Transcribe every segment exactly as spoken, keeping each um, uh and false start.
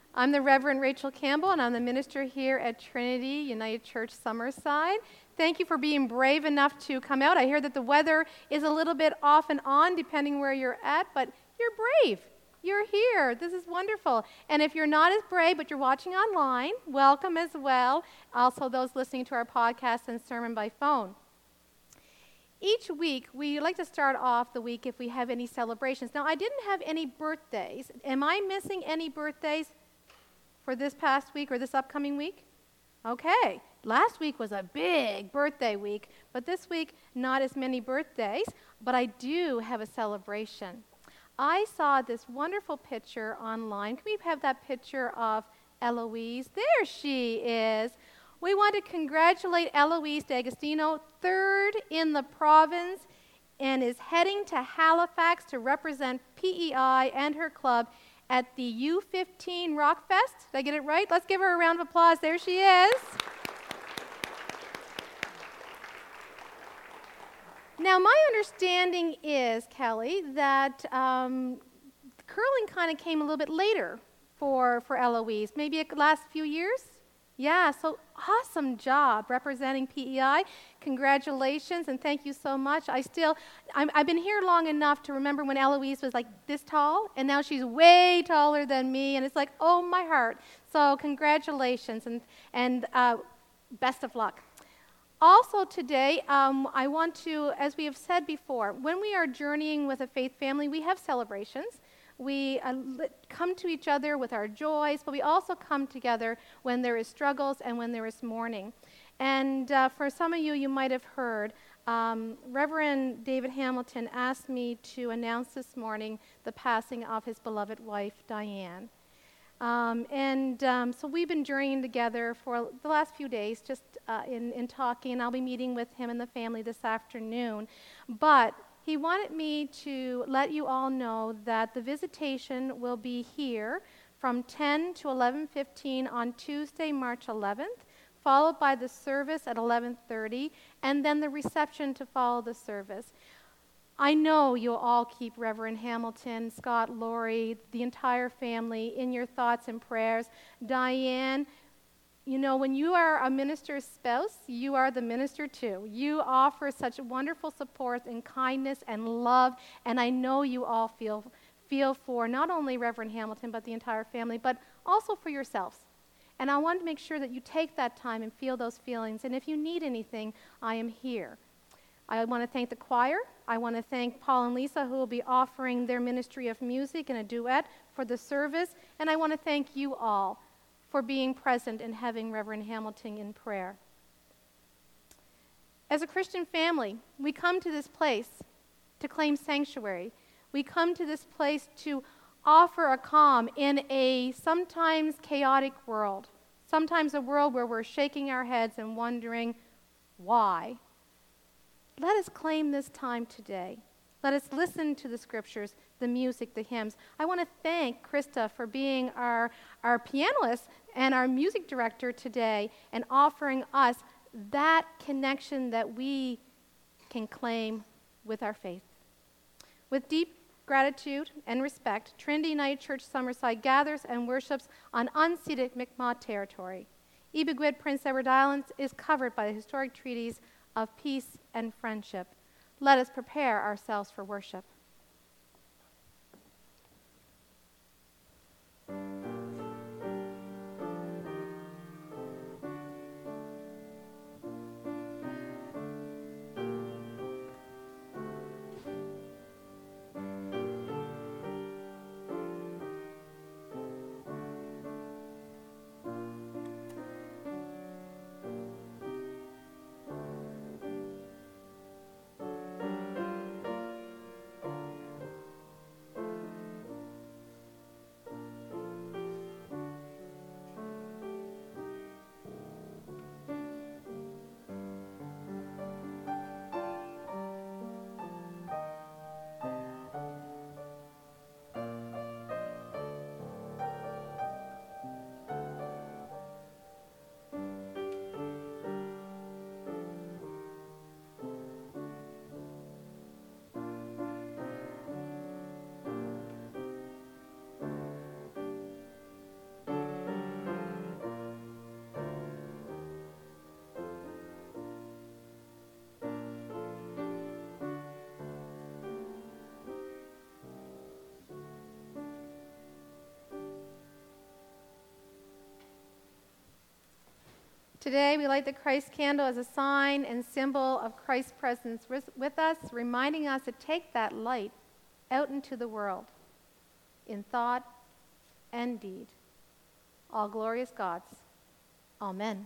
I'm the Reverend Rachel Campbell, and I'm the minister here at Trinity United Church Summerside. Thank you for being brave enough to come out. I hear that the weather is a little bit off and on depending where you're at, but you're brave. You're here. This is wonderful. And if you're not as brave, but you're watching online, welcome as well. Also, those listening to our podcast and sermon by phone. Each week, we like to start off the week if we have any celebrations. Now, I didn't have any birthdays. Am I missing any birthdays for this past week or this upcoming week? Okay. Last week was a big birthday week, but this week, not as many birthdays, but I do have a celebration. I saw this wonderful picture online. Can we have that picture of Eloise? There she is. We want to congratulate Eloise D'Agostino, third in the province, and is heading to Halifax to represent P E I and her club at the U fifteen Rock Fest. Did I get it right? Let's give her a round of applause. There she is. Now, my understanding is, Kelly, that um, curling kind of came a little bit later for, for Eloise, maybe the last few years? Yeah, so awesome job representing P E I. Congratulations, and thank you so much. I still, I'm, I've been here long enough to remember when Eloise was like this tall, and now she's way taller than me, and it's like, oh, my heart. So congratulations, and, and uh, best of luck. Also today, um, I want to, as we have said before, when we are journeying with a faith family, we have celebrations. We uh, li- come to each other with our joys, but we also come together when there is struggles and when there is mourning. And uh, for some of you, you might have heard, um, Reverend David Hamilton asked me to announce this morning the passing of his beloved wife, Diane. Um, and um, so we've been journeying together for the last few days, just uh, in, in talking, and I'll be meeting with him and the family this afternoon. But he wanted me to let you all know that the visitation will be here from ten to eleven fifteen on Tuesday, March eleventh, followed by the service at eleven thirty, and then the reception to follow the service. I know you'll all keep Reverend Hamilton, Scott, Lori, the entire family in your thoughts and prayers. Diane, you know, when you are a minister's spouse, you are the minister too. You offer such wonderful support and kindness and love, and I know you all feel, feel for not only Reverend Hamilton, but the entire family, but also for yourselves. And I want to make sure that you take that time and feel those feelings, and if you need anything, I am here. I want to thank the choir. I want to thank Paul and Lisa, who will be offering their ministry of music and a duet for the service. And I want to thank you all for being present and having Reverend Hamilton in prayer. As a Christian family, we come to this place to claim sanctuary. We come to this place to offer a calm in a sometimes chaotic world, sometimes a world where we're shaking our heads and wondering why. Let us claim this time today. Let us listen to the scriptures, the music, the hymns. I want to thank Krista for being our, our pianist and our music director today and offering us that connection that we can claim with our faith. With deep gratitude and respect, Trinity United Church Summerside gathers and worships on unceded Mi'kmaq territory. Ibaguit Prince Edward Islands is covered by the historic treaties of peace and friendship. Let us prepare ourselves for worship. Today, we light the Christ candle as a sign and symbol of Christ's presence with us, reminding us to take that light out into the world in thought and deed. All glorious gods. Amen.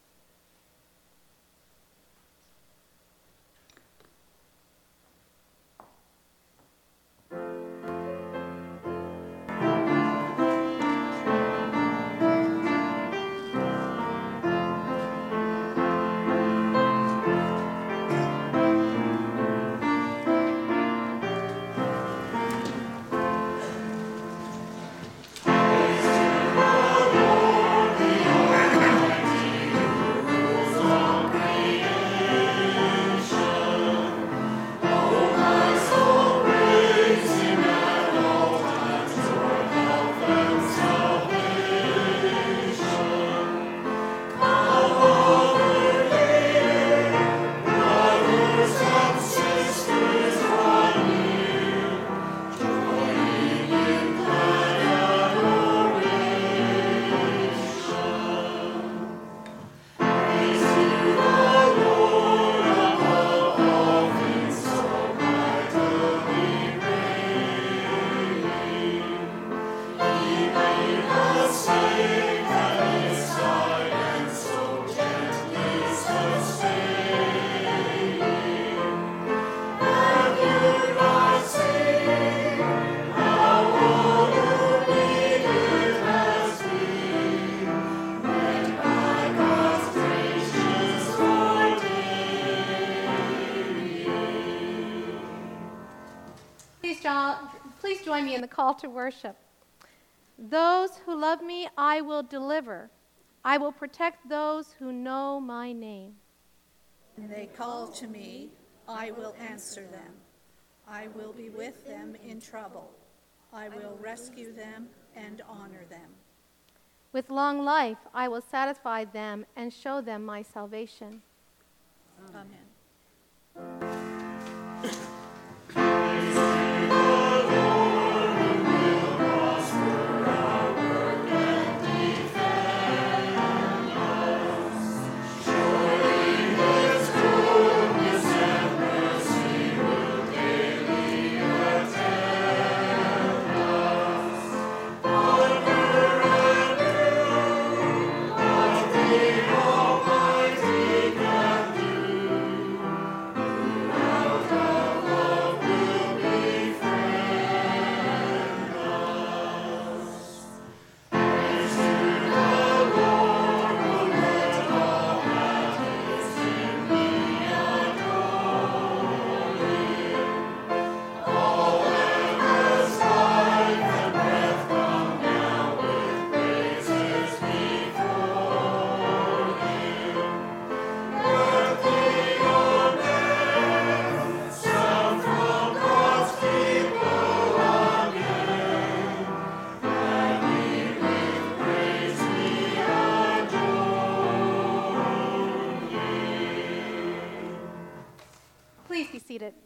Please join me in the call to worship. Those who love me, I will deliver. I will protect those who know my name. When they call to me, I will answer them. I will be with them in trouble. I will rescue them and honor them. With long life, I will satisfy them and show them my salvation. Amen. Please be seated.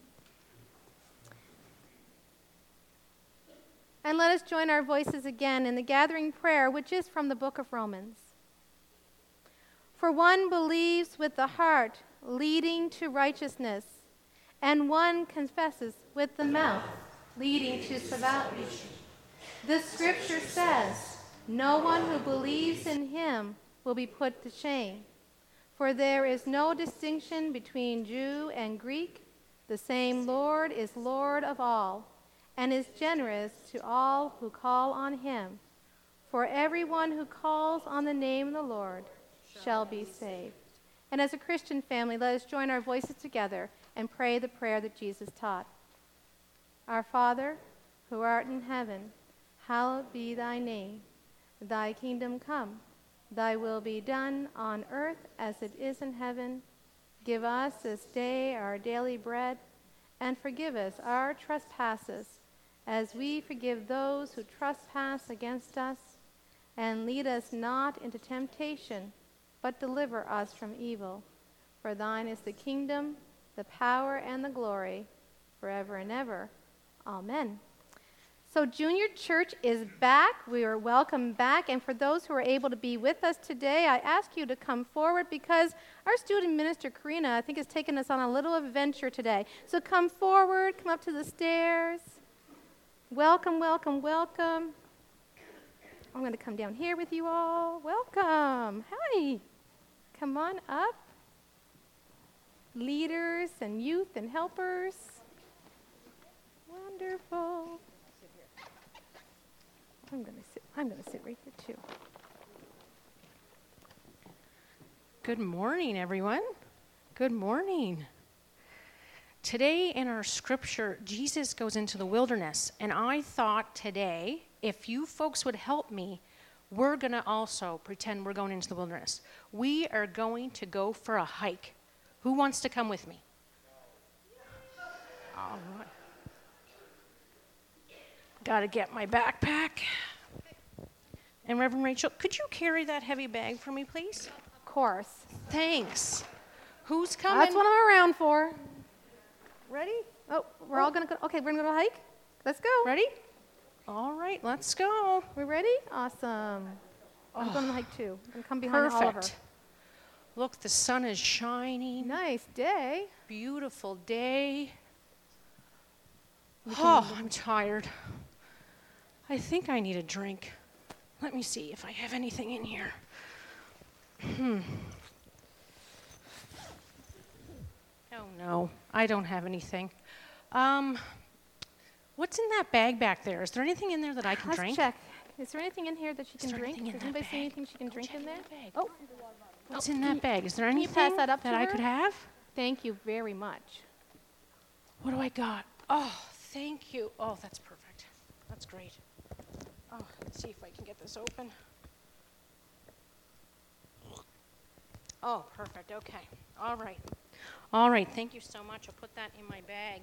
And let us join our voices again in the gathering prayer, which is from the book of Romans. For one believes with the heart, leading to righteousness, and one confesses with the mouth, leading to salvation. The scripture says, no one who believes in him will be put to shame. For there is no distinction between Jew and Greek. The same Lord is Lord of all, and is generous to all who call on him. For everyone who calls on the name of the Lord shall be saved. And as a Christian family, let us join our voices together and pray the prayer that Jesus taught. Our Father, who art in heaven, hallowed be thy name. Thy kingdom come. Thy will be done on earth as it is in heaven. Give us this day our daily bread, and forgive us our trespasses, as we forgive those who trespass against us. And lead us not into temptation, but deliver us from evil. For thine is the kingdom, the power, and the glory, forever and ever. Amen. So Junior Church is back. We are welcome back. And for those who are able to be with us today, I ask you to come forward because our student minister, Karina, I think has taken us on a little adventure today. So come forward, come up to the stairs. Welcome, welcome, welcome. I'm going to come down here with you all. Welcome. Hi. Come on up. Leaders and youth and helpers. Wonderful. I'm going to sit I'm going to sit right here too. Good morning, everyone. Good morning. Today in our scripture, Jesus goes into the wilderness, and I thought today, if you folks would help me, we're going to also pretend we're going into the wilderness. We are going to go for a hike. Who wants to come with me? All right. Got to get my backpack. And Reverend Rachel, could you carry that heavy bag for me, please? Of course. Thanks. Who's coming? That's what I'm around for. Ready? Oh, we're oh. all going to go. Okay, we're going to go hike. Let's go. Ready? All right, let's go. We ready? Awesome. I'm Oh, going to hike too. I'm going to come behind perfect. Oliver. Look, the sun is shining. Nice day. Beautiful day. Oh, I'm tired. I think I need a drink. Let me see if I have anything in here. Hmm. Oh, no, I don't have anything. Um, what's in that bag back there? Is there anything in there that I can Let's drink? check. Is there anything in here that she Is can there drink? anything in Does that anybody see bag? anything she can Go drink check in there? that bag. Oh, What's in that bag? Is there you anything pass that up to I her? could have? thank you very much. What do I got? Oh, thank you. Oh, that's perfect. That's great. Oh, let's see if I can get this open. Oh, perfect. Okay. All right. All right. Thank you so much. I'll put that in my bag.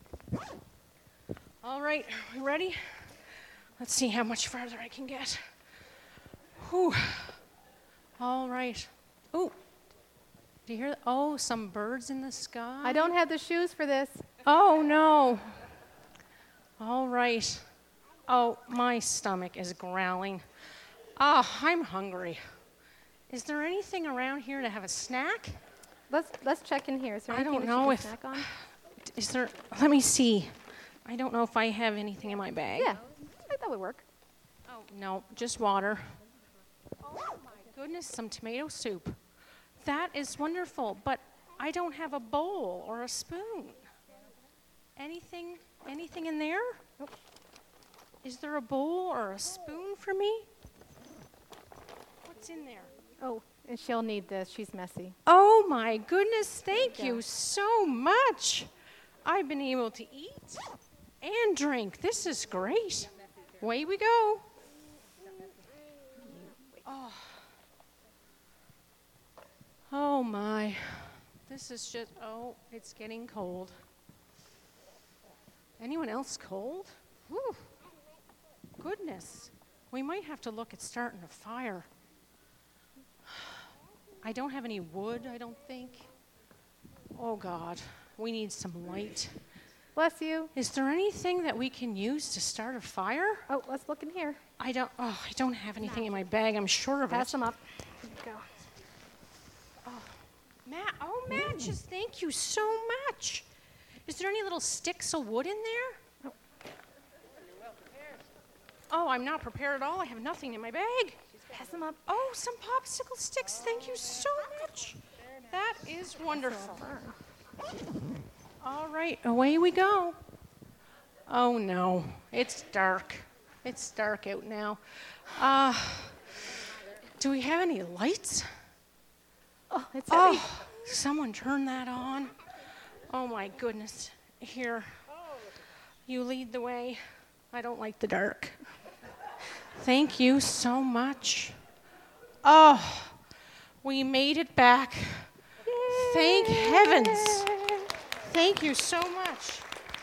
All right. Are we ready? Let's see how much farther I can get. Whew. All right. Oh, do you hear that? Oh, some birds in the sky. I don't have the shoes for this. Oh, no. All right. Oh, my stomach is growling. Ah, oh, I'm hungry. Is there anything around here to have a snack? Let's let's check in here. Is there I anything don't that know she if. can snack on? Is there? Let me see. I don't know if I have anything in my bag. Yeah, I think that would work. Oh, no, just water. Oh, my goodness, some tomato soup. That is wonderful, but I don't have a bowl or a spoon. Anything, anything in there? Nope. Is there a bowl or a spoon for me? What's in there? Oh, and she'll need this. She's messy. Oh my goodness, thank Yeah. you so much. I've been able to eat and drink. This is great. Away we go. Oh. Oh my. This is just, oh, it's getting cold. Anyone else cold? Whew. Goodness. We might have to look at starting a fire. I don't have any wood, I don't think. Oh God, we need some light. Bless you. Is there anything that we can use to start a fire? Oh, let's look in here. I don't, oh, I don't have anything in my bag, I'm sure of Pass it. them up. Here you go. Matt, oh matches, thank you so much. Is there any little sticks of wood in there? Oh. Oh, I'm not prepared at all. I have nothing in my bag. Pass them up. Oh, some popsicle sticks. Thank you so much. That is wonderful. All right, away we go. Oh no, it's dark. It's dark out now. Uh, do we have any lights? Oh, it's heavy. Oh, someone turn that on. Oh my goodness. Here, you lead the way. I don't like the dark. Thank you so much. Oh, we made it back. Yay. Thank heavens. Thank you so much.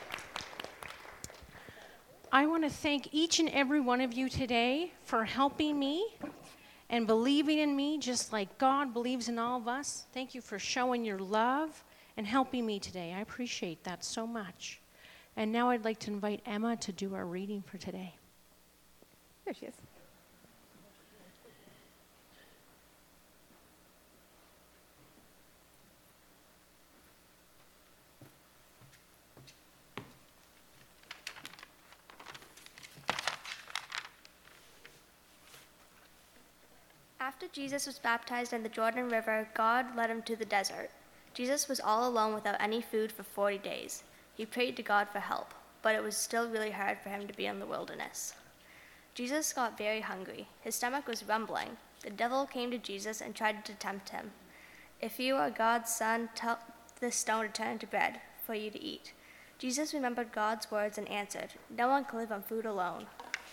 I want to thank each and every one of you today for helping me and believing in me just like God believes in all of us. Thank you for showing your love and helping me today. I appreciate that so much. And now I'd like to invite Emma to do our reading for today. There she is. After Jesus was baptized in the Jordan River, God led him to the desert. Jesus was all alone without any food for forty days. He prayed to God for help, but it was still really hard for him to be in the wilderness. Jesus got very hungry. His stomach was rumbling. The devil came to Jesus and tried to tempt him. "If you are God's son, tell this stone to turn into bread for you to eat." Jesus remembered God's words and answered, "No one can live on food alone."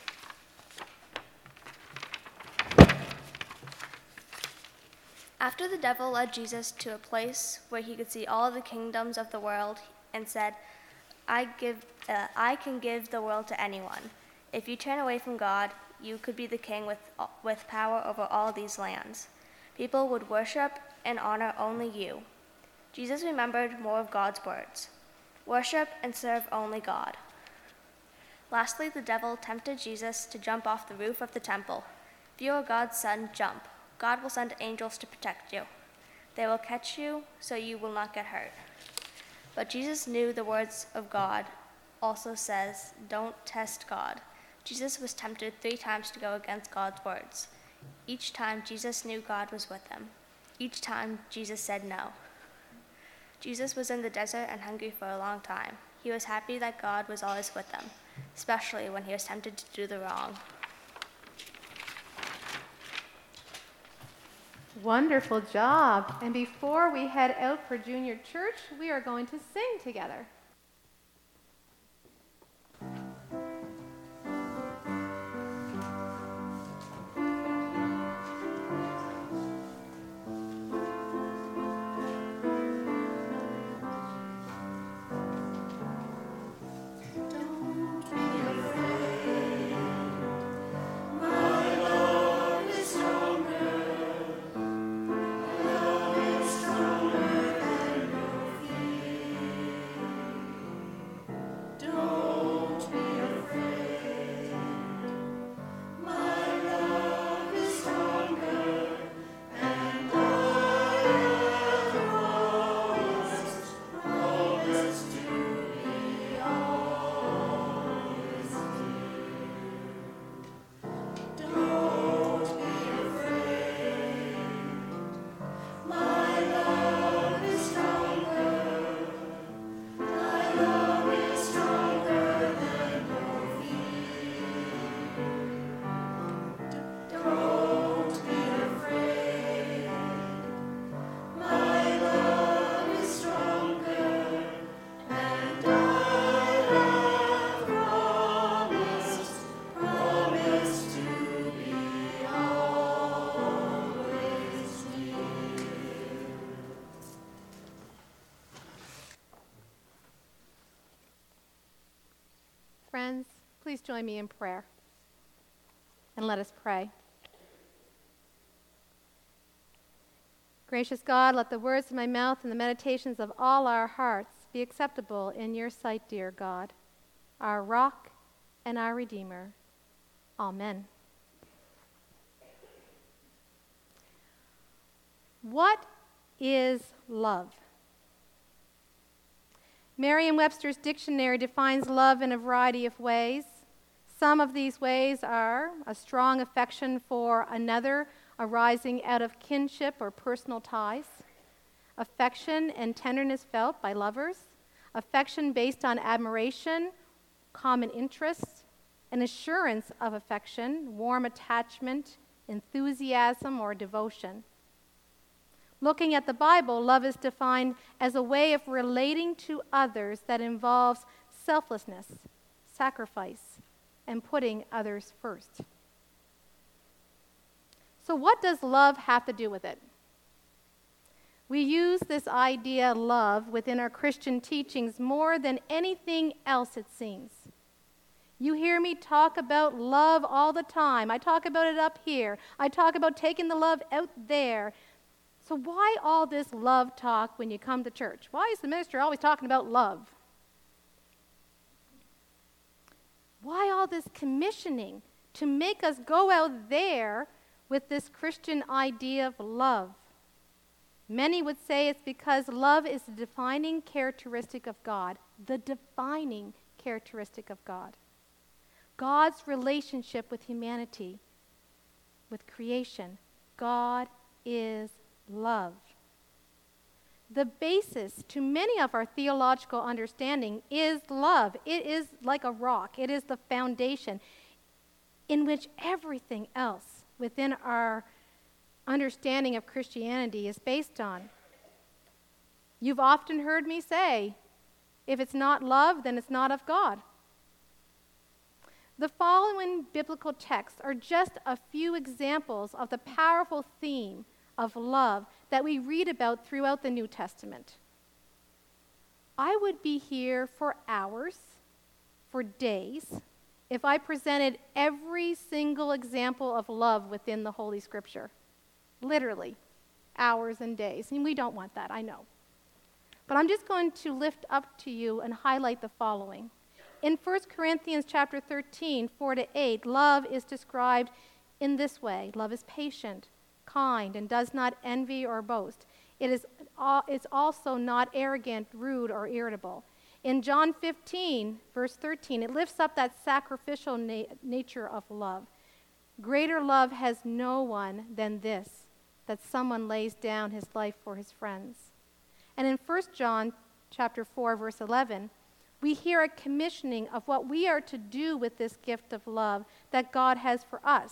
After the devil led Jesus to a place where he could see all the kingdoms of the world and said, I, give, uh, I can give the world to anyone. If you turn away from God, you could be the king with, with power over all these lands. People would worship and honor only you. Jesus remembered more of God's words. Worship and serve only God. Lastly, the devil tempted Jesus to jump off the roof of the temple. If you are God's son, jump. God will send angels to protect you. They will catch you so you will not get hurt. But Jesus knew the words of God also says, don't test God. Jesus was tempted three times to go against God's words. Each time Jesus knew God was with him. Each time Jesus said no. Jesus was in the desert and hungry for a long time. He was happy that God was always with him, especially when he was tempted to do the wrong. Wonderful job. And before we head out for junior church, we are going to sing together. Friends, please join me in prayer. And let us pray. Gracious God, let the words of my mouth and the meditations of all our hearts be acceptable in your sight, dear God, our rock and our Redeemer. Amen. What is love? Merriam-Webster's dictionary defines love in a variety of ways. Some of these ways are a strong affection for another arising out of kinship or personal ties, affection and tenderness felt by lovers, affection based on admiration, common interests, an assurance of affection, warm attachment, enthusiasm, or devotion. Looking at the Bible, love is defined as a way of relating to others that involves selflessness, sacrifice, and putting others first. So what does love have to do with it? We use this idea love within our Christian teachings more than anything else, it seems. You hear me talk about love all the time. I talk about it up here. I talk about taking the love out there. So why all this love talk when you come to church? Why is the minister always talking about love? all this commissioning to make us go out there with this Christian idea of love? Many would say it's because love is the defining characteristic of God, the defining characteristic of God. God's relationship with humanity, with creation. God is love. The basis to many of our theological understanding is love. It is like a rock. It is the foundation in which everything else within our understanding of Christianity is based on. You've often heard me say, if it's not love, then it's not of God. The following biblical texts are just a few examples of the powerful theme of love that we read about throughout the New Testament. I would be here for hours, for days, if I presented every single example of love within the Holy Scripture. Literally, hours and days. And we don't want that, I know. But I'm just going to lift up to you and highlight the following. In First Corinthians chapter thirteen, four to eight, love is described in this way. Love is patient, kind, and does not envy or boast. It is it's also not arrogant, rude, or irritable. In John fifteen, verse thirteen, it lifts up that sacrificial na- nature of love. Greater love has no one than this, that someone lays down his life for his friends. And in First John chapter four, verse eleven, we hear a commissioning of what we are to do with this gift of love that God has for us.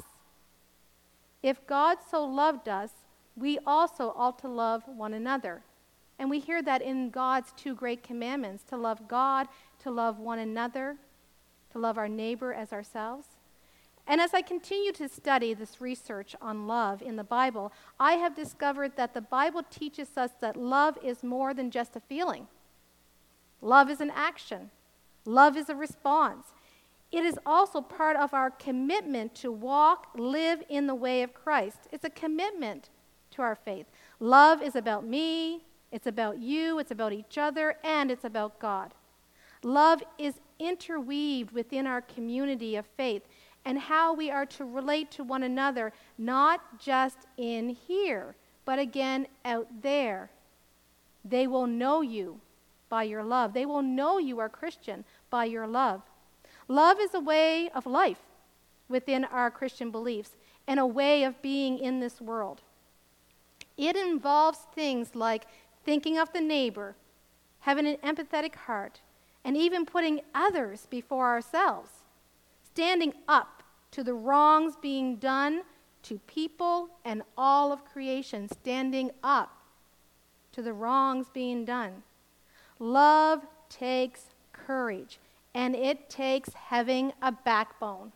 If God so loved us, we also ought to love one another. And we hear that in God's two great commandments, to love God, to love one another, to love our neighbor as ourselves. And as I continue to study this research on love in the Bible, I have discovered that the Bible teaches us that love is more than just a feeling. Love is an action. Love is a response. It is also part of our commitment to walk, live in the way of Christ. It's a commitment to our faith. Love is about me, it's about you, it's about each other, and it's about God. Love is interweaved within our community of faith and how we are to relate to one another, not just in here, but again out there. They will know you by your love. They will know you are Christian by your love. Love is a way of life within our Christian beliefs and a way of being in this world. It involves things like thinking of the neighbor, having an empathetic heart, and even putting others before ourselves, standing up to the wrongs being done to people and all of creation, standing up to the wrongs being done. Love takes courage, and it takes having a backbone.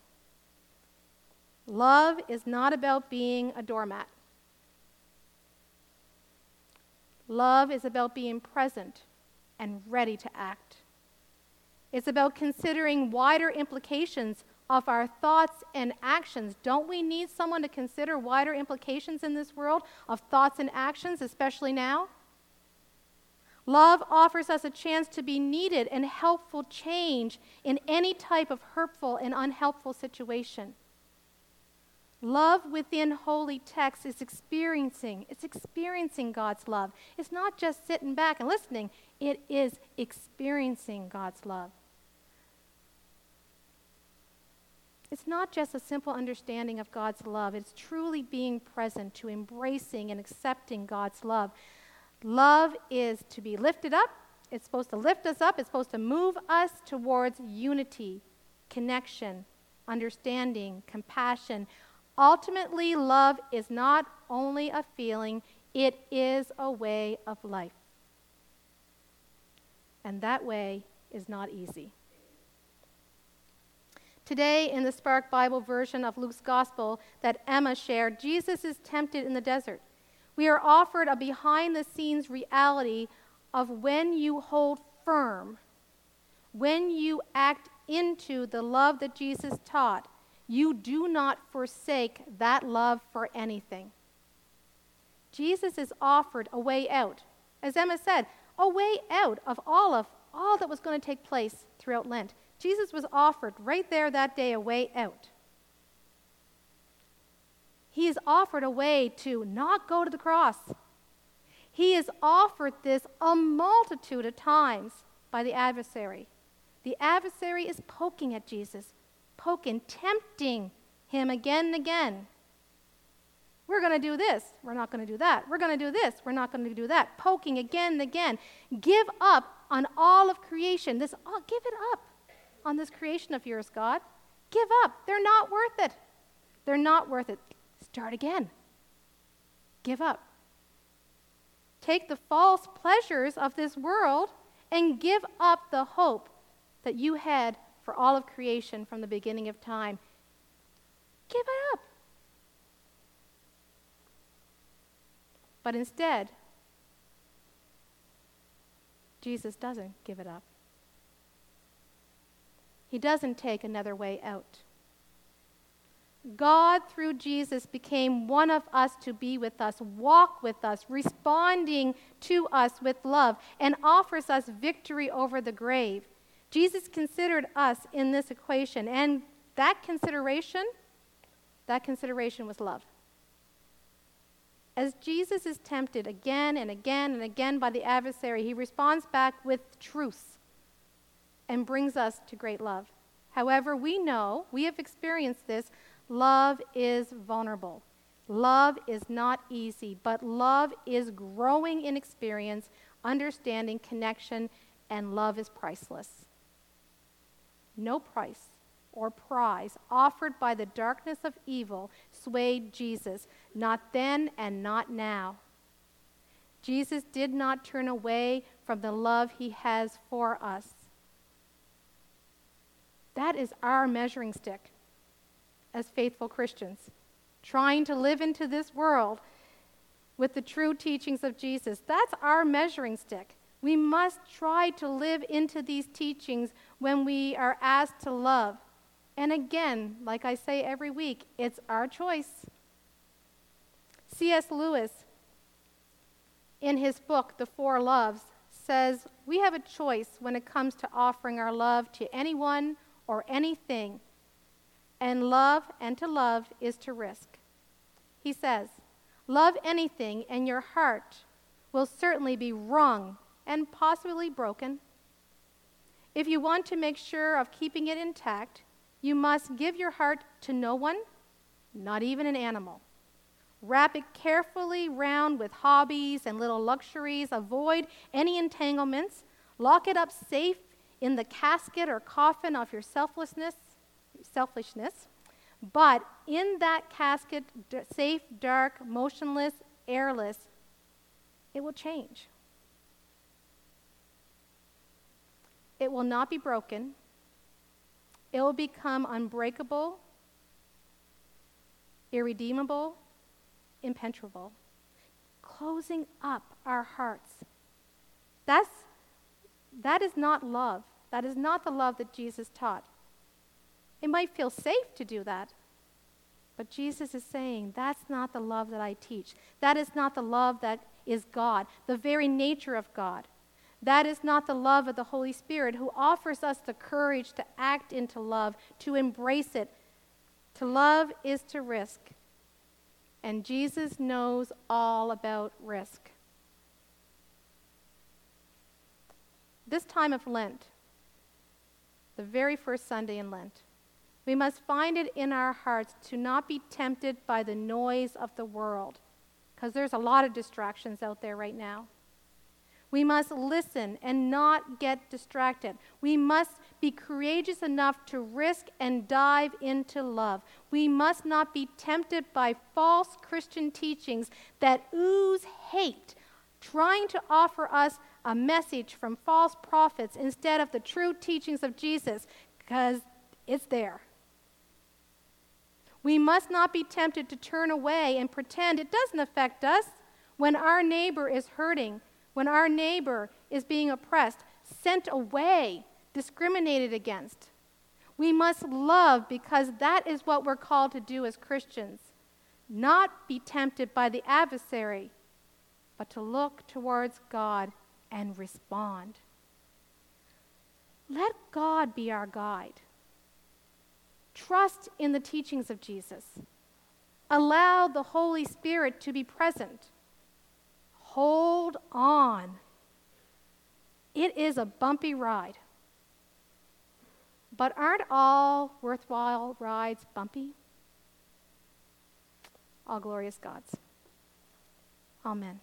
Love is not about being a doormat. Love is about being present and ready to act. It's about considering wider implications of our thoughts and actions. Don't we need someone to consider wider implications in this world of thoughts and actions, especially now? Love offers us a chance to be needed and helpful change in any type of hurtful and unhelpful situation. Love within holy text is experiencing, it's experiencing God's love. It's not just sitting back and listening, it is experiencing God's love. It's not just a simple understanding of God's love, it's truly being present to embracing and accepting God's love. Love is to be lifted up. It's supposed to lift us up. It's supposed to move us towards unity, connection, understanding, compassion. Ultimately, love is not only a feeling, it is a way of life. And that way is not easy. Today, in the Spark Bible version of Luke's Gospel that Emma shared, Jesus is tempted in the desert. We are offered a behind-the-scenes reality of when you hold firm, when you act into the love that Jesus taught, you do not forsake that love for anything. Jesus is offered a way out. As Emma said, a way out of all of all that was going to take place throughout Lent. Jesus was offered right there that day a way out. He is offered a way to not go to the cross. He is offered this a multitude of times by the adversary. The adversary is poking at Jesus, poking, tempting him again and again. We're going to do this. We're not going to do that. We're going to do this. We're not going to do that. Poking again and again. Give up on all of creation. This, oh, give it up on this creation of yours, God. Give up. They're not worth it. They're not worth it. Start again. Give up. Take the false pleasures of this world and give up the hope that you had for all of creation from the beginning of time. Give it up. But instead, Jesus doesn't give it up. He doesn't take another way out. God, through Jesus, became one of us to be with us, walk with us, responding to us with love, and offers us victory over the grave. Jesus considered us in this equation, and that consideration, that consideration was love. As Jesus is tempted again and again and again by the adversary, he responds back with truth and brings us to great love. However, we know, we have experienced this, love is vulnerable. Love is not easy, but love is growing in experience, understanding, connection, and love is priceless. No price or prize offered by the darkness of evil swayed Jesus, not then and not now. Jesus did not turn away from the love he has for us. That is our measuring stick as faithful Christians, trying to live into this world with the true teachings of Jesus. That's our measuring stick. We must try to live into these teachings when we are asked to love. And again, like I say every week, it's our choice. C S Lewis, in his book, The Four Loves, says, we have a choice when it comes to offering our love to anyone or anything. And love and to love is to risk. He says, love anything and your heart will certainly be wrung and possibly broken. If you want to make sure of keeping it intact, you must give your heart to no one, not even an animal. Wrap it carefully round with hobbies and little luxuries. Avoid any entanglements. Lock it up safe in the casket or coffin of your selflessness, selfishness. But in that casket, d- safe, dark, motionless, airless, it will change. It will not be broken. It will become unbreakable, irredeemable, impenetrable, closing up our hearts. That's, that is not love. That is not the love that Jesus taught. It might feel safe to do that, but Jesus is saying, that's not the love that I teach. That is not the love that is God, the very nature of God. That is not the love of the Holy Spirit, who offers us the courage to act into love, to embrace it. To love is to risk. And Jesus knows all about risk. This time of Lent, the very first Sunday in Lent, we must find it in our hearts to not be tempted by the noise of the world, because there's a lot of distractions out there right now. We must listen and not get distracted. We must be courageous enough to risk and dive into love. We must not be tempted by false Christian teachings that ooze hate, trying to offer us a message from false prophets instead of the true teachings of Jesus, because it's there. We must not be tempted to turn away and pretend it doesn't affect us when our neighbor is hurting, when our neighbor is being oppressed, sent away, discriminated against. We must love because that is what we're called to do as Christians. Not be tempted by the adversary, but to look towards God and respond. Let God be our guide. Trust in the teachings of Jesus. Allow the Holy Spirit to be present. Hold on. It is a bumpy ride. But aren't all worthwhile rides bumpy? All glorious God's. Amen.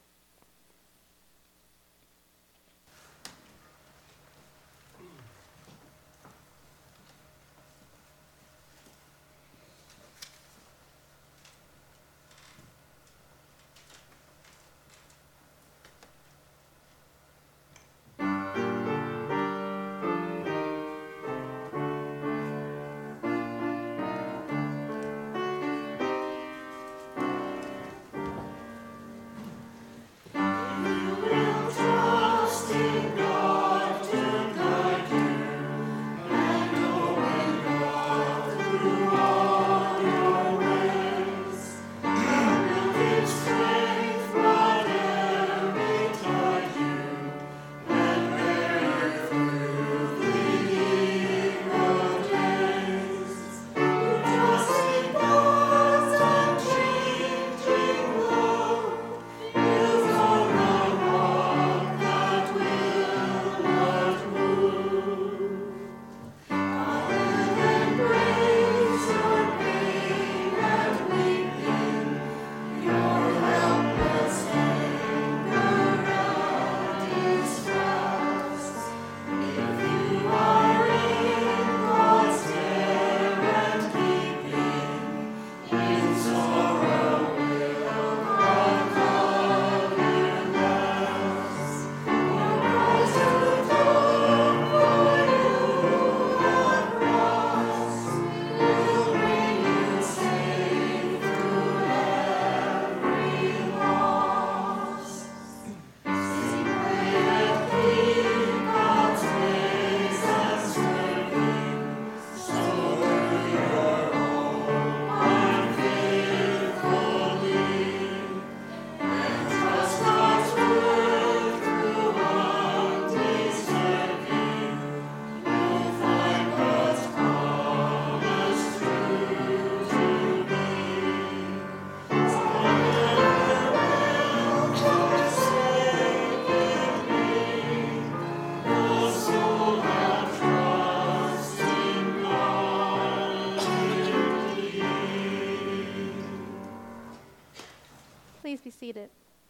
Please be seated.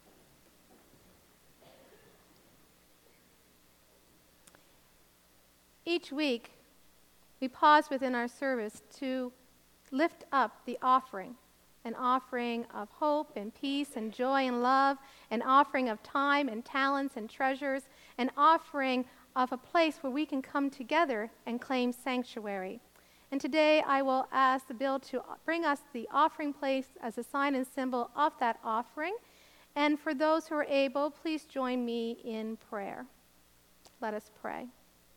Each week, we pause within our service to lift up the offering, an offering of hope and peace and joy and love, an offering of time and talents and treasures, an offering of a place where we can come together and claim sanctuary. And today I will ask Bill to bring us the offering place as a sign and symbol of that offering. And for those who are able, please join me in prayer. Let us pray.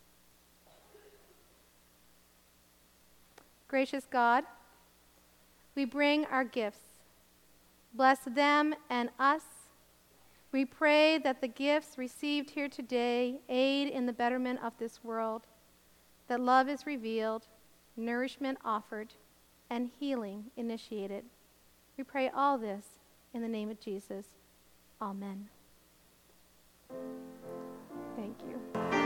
Gracious God, we bring our gifts. Bless them and us. We pray that the gifts received here today aid in the betterment of this world, that love is revealed, nourishment offered, and healing initiated. We pray all this in the name of Jesus. Amen. Thank you.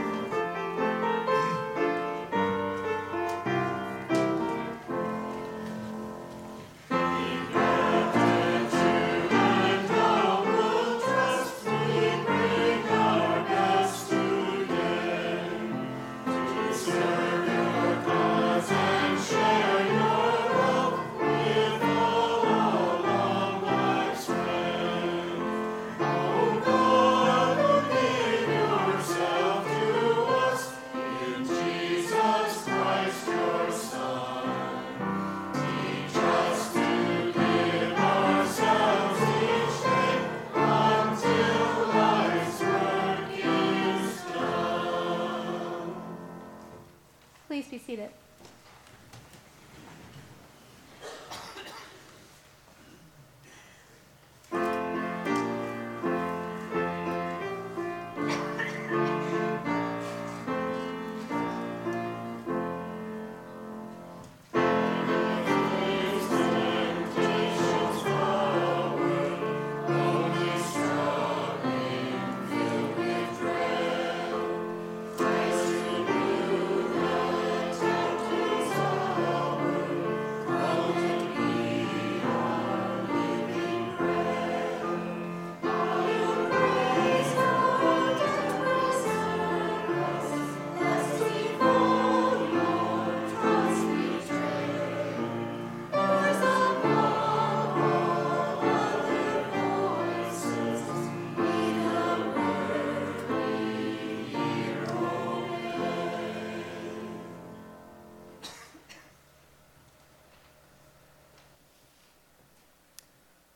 Please be seated.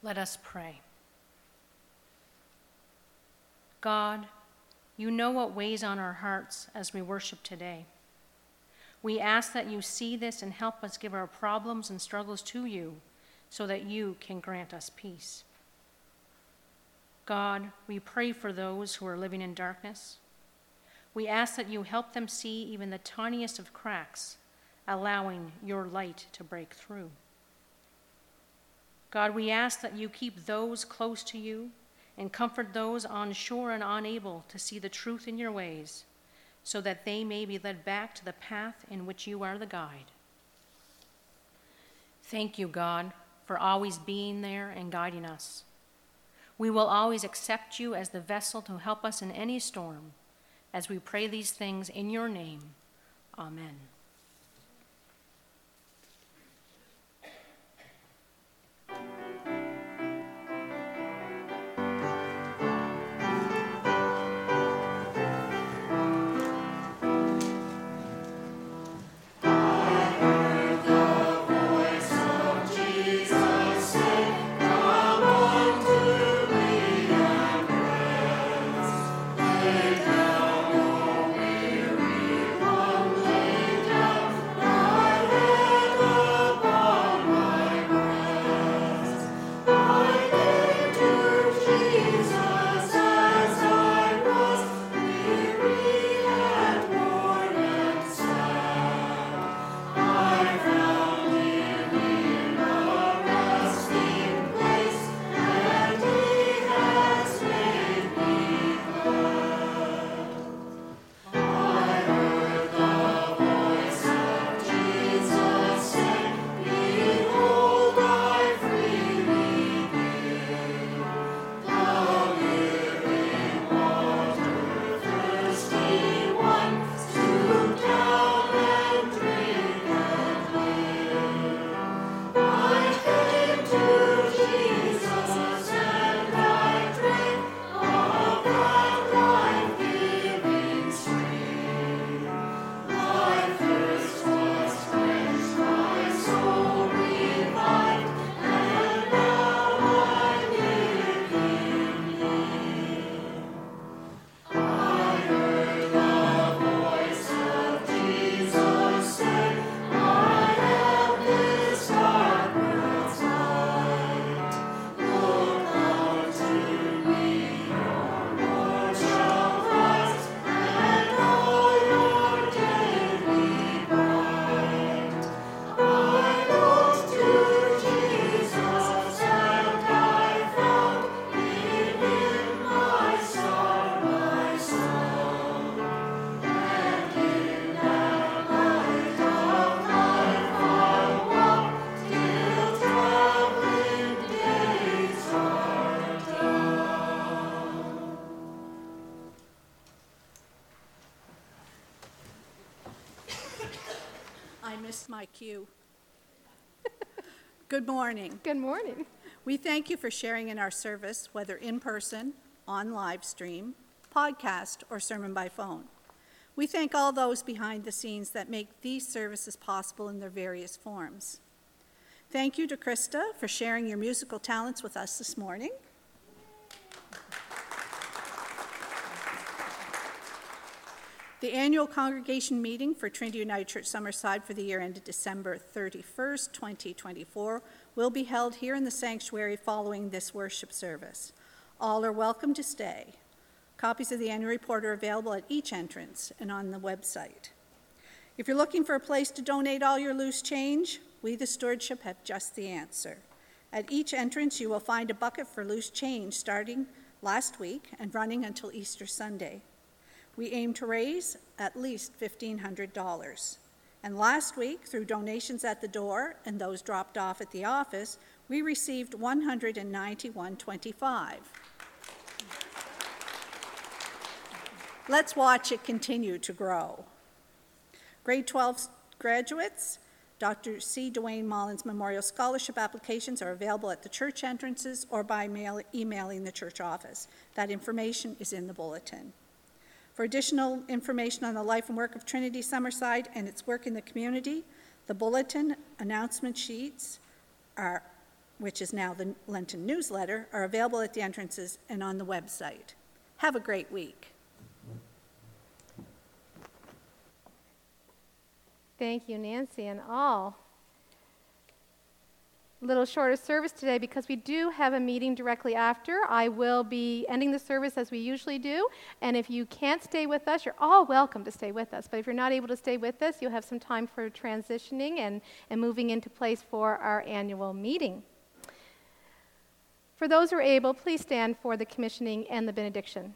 Let us pray. God, you know what weighs on our hearts as we worship today. We ask that you see this and help us give our problems and struggles to you so that you can grant us peace. God, we pray for those who are living in darkness. We ask that you help them see even the tiniest of cracks, allowing your light to break through. God, we ask that you keep those close to you and comfort those on shore and unable to see the truth in your ways, so that they may be led back to the path in which you are the guide. Thank you, God, for always being there and guiding us. We will always accept you as the vessel to help us in any storm, as we pray these things in your name. Amen. My cue. Good morning. Good morning. We thank you for sharing in our service, whether in person, on live stream, podcast, or sermon by phone. We thank all those behind the scenes that make these services possible in their various forms. Thank you to Krista for sharing your musical talents with us this morning. The annual congregation meeting for Trinity United Church Summerside for the year ended December thirty-first, twenty twenty-four will be held here in the sanctuary following this worship service. All are welcome to stay. Copies of the annual report are available at each entrance and on the website. If you're looking for a place to donate all your loose change, we, the stewardship, have just the answer. At each entrance, you will find a bucket for loose change starting last week and running until Easter Sunday. We aim to raise at least fifteen hundred dollars. And last week, through donations at the door and those dropped off at the office, we received one hundred ninety-one dollars and twenty-five cents. Let's watch it continue to grow. Grade twelve graduates, Doctor C. Dwayne Mullins Memorial Scholarship applications are available at the church entrances or by mail, emailing the church office. That information is in the bulletin. For additional information on the life and work of Trinity Summerside and its work in the community, the bulletin, announcement sheets are which is now the Lenten newsletter, are available at the entrances and on the website. Have a great week. Thank you, Nancy, and all. A little shorter service today because we do have a meeting directly after. I will be ending the service as we usually do, and if you can't stay with us, you're all welcome to stay with us. But if you're not able to stay with us, you'll have some time for transitioning and, and moving into place for our annual meeting. For those who are able, please stand for the commissioning and the benediction.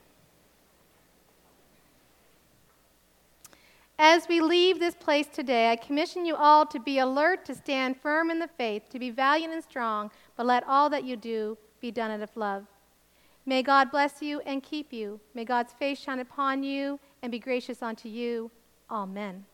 As we leave this place today, I commission you all to be alert, to stand firm in the faith, to be valiant and strong, but let all that you do be done out of love. May God bless you and keep you. May God's face shine upon you and be gracious unto you. Amen.